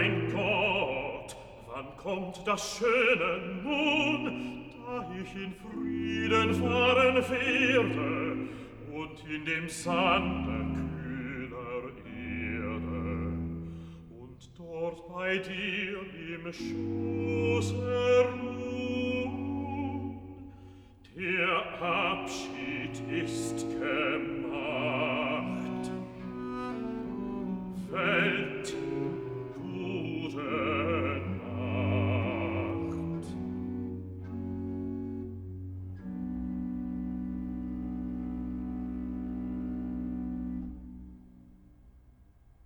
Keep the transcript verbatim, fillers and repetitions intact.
mein Gott, wann kommt das Schöne nun, da ich in Frieden fahren werde und in dem Sande kühler Erde und dort bei dir im Schoße ruhen? Der Abschied ist gemacht. Welt